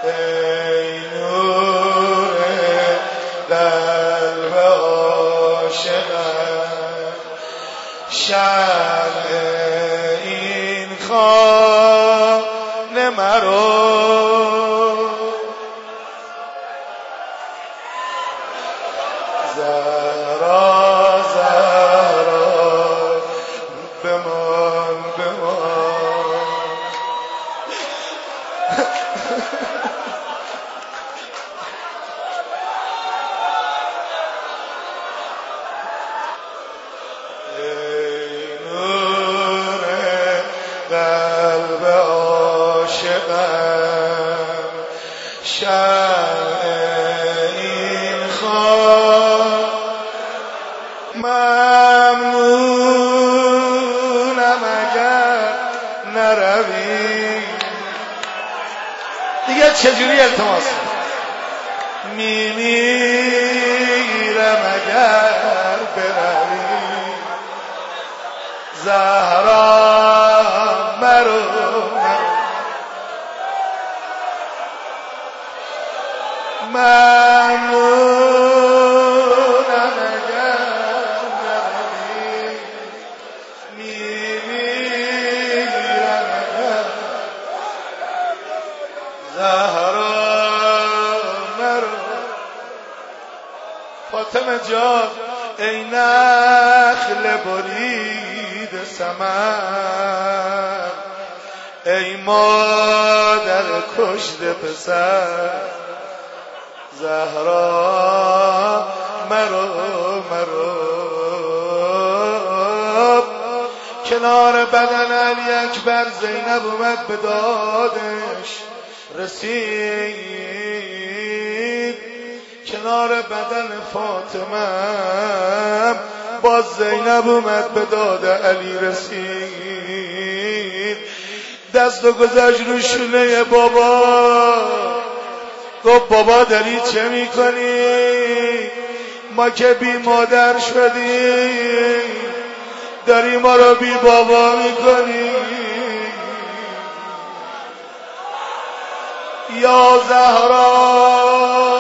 ای نور قلب عاشقم، شمع این خانه مرا زهرا زهرا بمان بمان. ای نور قلب عاشقم، شمع این خانه ممنونم اگر نروی. دیگه چجوری التماس میمیرم اگر بروی. زهرا مرو ممنونم اگر نروی، میمیرم اگر. زهرا مرو. فاطمه جان ای نخل برید ثمر، ای مادر کشته پسر. زهرا مرو مرو. کنار بدن علی اکبر زینب اومد به دادش رسید، کنار بدن فاطمه باز زینب اومد به داد علی رسید. دستو گذاشت رو شونه بابا، گفت بابا داری چه میکنی؟ ما که بی مادر شدیم، داری ما رو بی بابا میکنی. یا زهرا